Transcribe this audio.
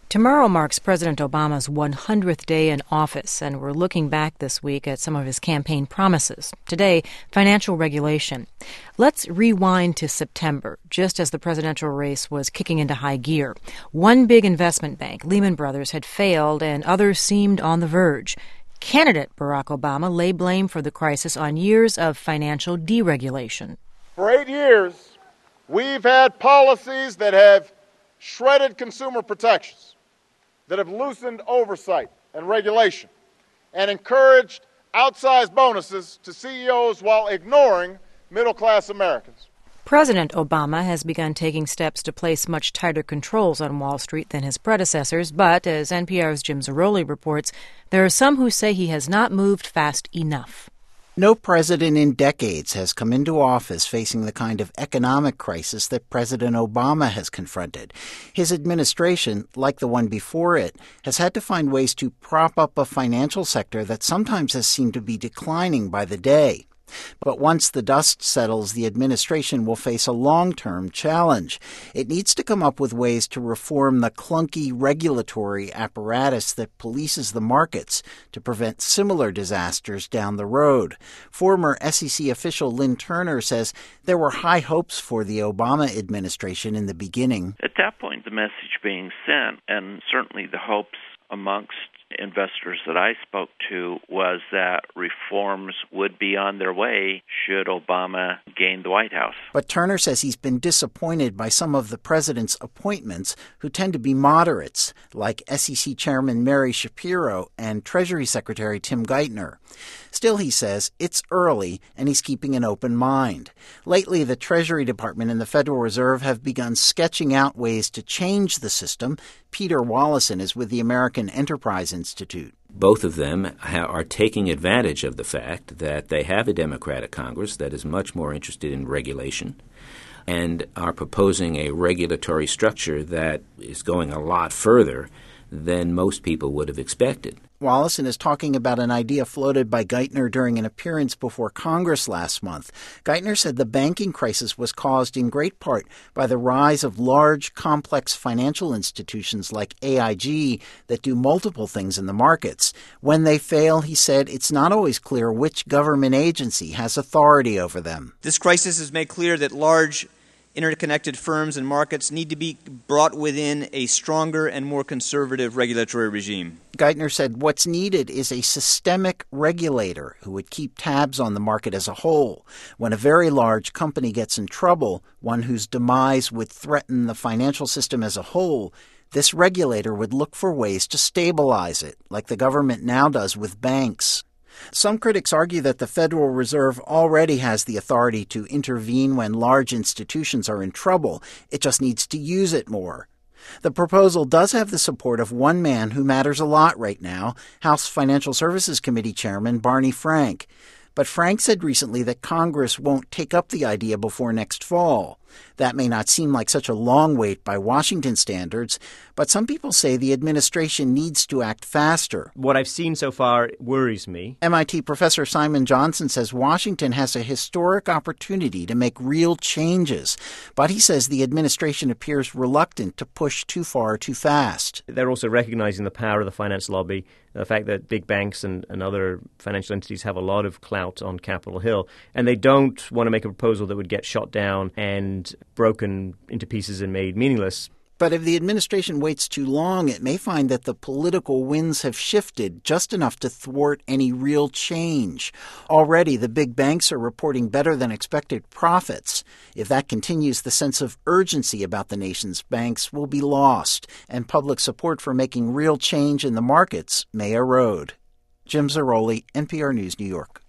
Tomorrow marks President Obama's 100th day in office, and we're looking back this week at some of his campaign promises. Today, financial regulation. Let's rewind to September, just as the presidential race was kicking into high gear. One big investment bank, Lehman Brothers, had failed, and others seemed on the verge. Candidate Barack Obama lay blame for the crisis on years of financial deregulation. For 8 years, we've had policies that have shredded consumer protections, that have loosened oversight and regulation, and encouraged outsized bonuses to CEOs while ignoring middle-class Americans. President Obama has begun taking steps to place much tighter controls on Wall Street than his predecessors, but as NPR's Jim Zarroli reports, there are some who say he has not moved fast enough. No president in decades has come into office facing the kind of economic crisis that President Obama has confronted. His administration, like the one before it, has had to find ways to prop up a financial sector that sometimes has seemed to be declining by the day. But once the dust settles, the administration will face a long-term challenge. It needs to come up with ways to reform the clunky regulatory apparatus that polices the markets to prevent similar disasters down the road. Former SEC official Lynn Turner says there were high hopes for the Obama administration in the beginning. At that point, the message being sent, and certainly the hopes amongst investors that I spoke to, was that reforms would be on their way should Obama gain the White House. But Turner says he's been disappointed by some of the president's appointments who tend to be moderates, like SEC Chairman Mary Schapiro and Treasury Secretary Tim Geithner. Still, he says, it's early and he's keeping an open mind. Lately, the Treasury Department and the Federal Reserve have begun sketching out ways to change the system. Peter Wallison is with the American Enterprise Institute. Both of them are taking advantage of the fact that they have a Democratic Congress that is much more interested in regulation and are proposing a regulatory structure that is going a lot further than most people would have expected. Wallison is talking about an idea floated by Geithner during an appearance before Congress last month. Geithner said the banking crisis was caused in great part by the rise of large, complex financial institutions like AIG that do multiple things in the markets. When they fail, he said, it's not always clear which government agency has authority over them. This crisis has made clear that large interconnected firms and markets need to be brought within a stronger and more conservative regulatory regime. Geithner said what's needed is a systemic regulator who would keep tabs on the market as a whole. When a very large company gets in trouble, one whose demise would threaten the financial system as a whole, this regulator would look for ways to stabilize it, like the government now does with banks. Some critics argue that the Federal Reserve already has the authority to intervene when large institutions are in trouble. It just needs to use it more. The proposal does have the support of one man who matters a lot right now, House Financial Services Committee Chairman Barney Frank. But Frank said recently that Congress won't take up the idea before next fall. That may not seem like such a long wait by Washington standards, but some people say the administration needs to act faster. What I've seen so far worries me. MIT professor Simon Johnson says Washington has a historic opportunity to make real changes, but he says the administration appears reluctant to push too far too fast. They're also recognizing the power of the finance lobby, the fact that big banks and other financial entities have a lot of clout on Capitol Hill, and they don't want to make a proposal that would get shot down and broken into pieces and made meaningless. But if the administration waits too long, it may find that the political winds have shifted just enough to thwart any real change. Already, the big banks are reporting better than expected profits. If that continues, the sense of urgency about the nation's banks will be lost, and public support for making real change in the markets may erode. Jim Zarroli, NPR News, New York.